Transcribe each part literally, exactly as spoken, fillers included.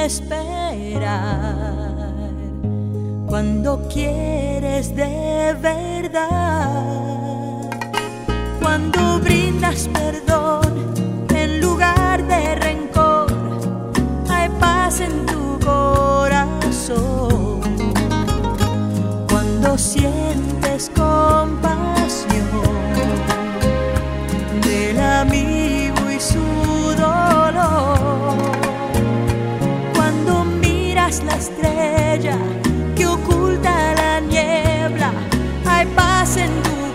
esperar, cuando quieres de verdad, cuando brindas perdón en lugar de rencor, hay paz en tu corazón, cuando sientes compasión del amigo y su dolor, cuando miras la estrella que oculta la niebla, hay paz en tu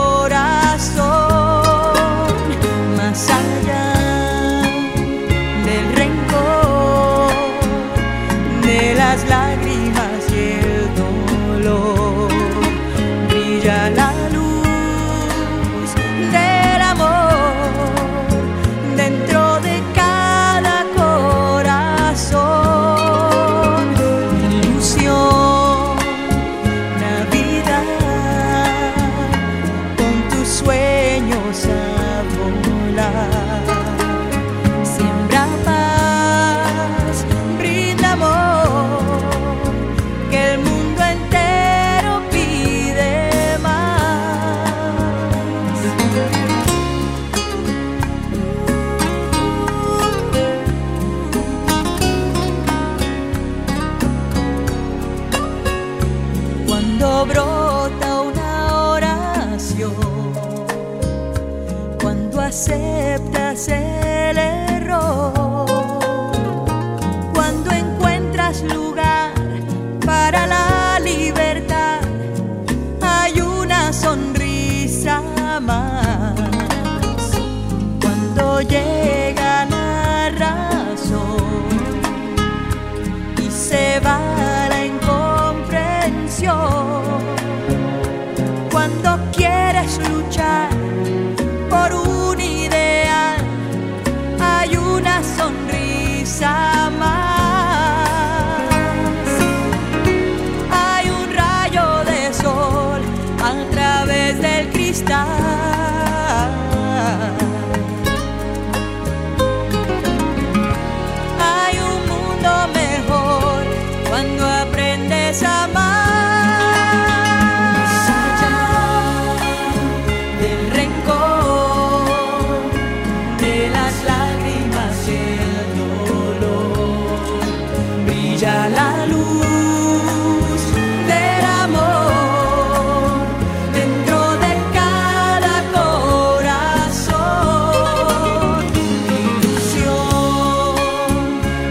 corazón, más allá del rencor, de las lágrimas y el dolor, brilla la luz del amor dentro de cada corazón, ilusión, Navidad, con tus sueños a volar, siembra paz, brinda amor, que el mundo entero pide más. Cuando brota una oración, cuando aceptas el error, cuando encuentras lugar para la libertad, hay una sonrisa más. Cuando llega la razón y se va la incomprensión, cuando quieres luchar por un ideal, hay una sonrisa más. Hay un rayo de sol a través del cristal. Hay un mundo mejor cuando aprendes a amar. Más allá del rencor, de las lágrimas y el dolor, brilla la luz del amor dentro de cada corazón, ilusión,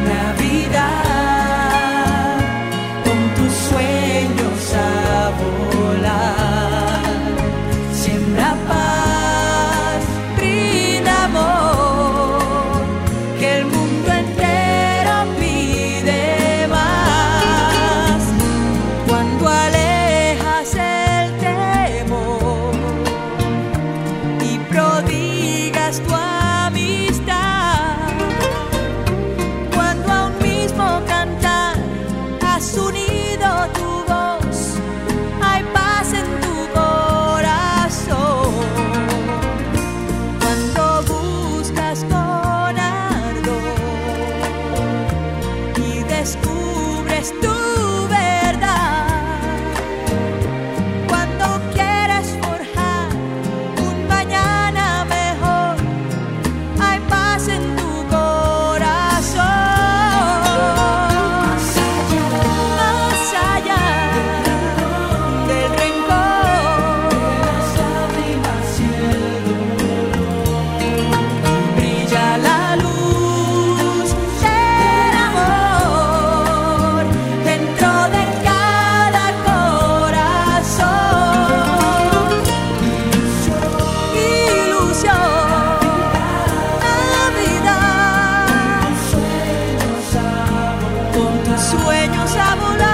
Navidad, con tus sueños a volar, siembra paz, brinda amor, que el mundo entero pide más. Cuando alejas el temor y prodigas tu amistad, cuando a un mismo cantar has unido tu voz, hay paz en tu corazón. Cuando buscas con ardor y descubres tu verdad, cuando quieres forjar un mañana mejor, hay paz en tu corazón. Más allá del rencor, brilla la luz del amor dentro de cada corazón, ilusión, Navidad, con tus sueños a volar.